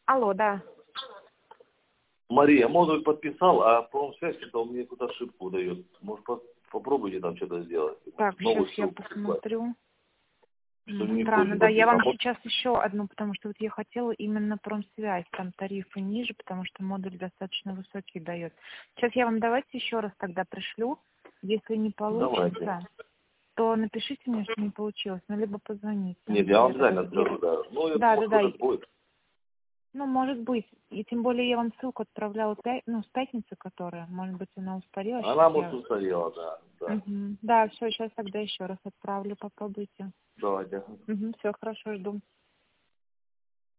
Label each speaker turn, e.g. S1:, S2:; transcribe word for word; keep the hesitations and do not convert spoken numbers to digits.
S1: Алло, да.
S2: Мария, модуль подписал, а промсвязь это у меня какую-то ошибку дает. Может, по попробуйте там что-то сделать.
S1: Так,
S2: Новую
S1: сейчас я
S2: ссылку прислать.
S1: посмотрю.
S2: Что
S1: М,
S2: не
S1: Странно,
S2: хочет
S1: да, я вам
S2: подписать.
S1: сейчас еще одну, потому что вот я хотела именно промсвязь, там тарифы ниже, потому что модуль достаточно высокий дает. Сейчас я вам давайте еще раз тогда пришлю. Если не
S2: Давайте.
S1: получится, то напишите мне, что не получилось, ну, либо позвоните.
S2: Нет, я вам
S1: Я тогда-
S2: обязательно скажу, да. Ну, я
S1: Да,
S2: думаю,
S1: да,
S2: что
S1: да.
S2: это будет.
S1: Ну, может быть. И тем более я вам ссылку отправляла, пя- ну, с пятницы, которая, может быть, она устарела. Сейчас
S2: Она,
S1: я...
S2: может, устарела, да. Да.
S1: Мгм. Да, все, сейчас тогда еще раз отправлю, попробуйте.
S2: Давайте.
S1: Угу, все, хорошо, жду.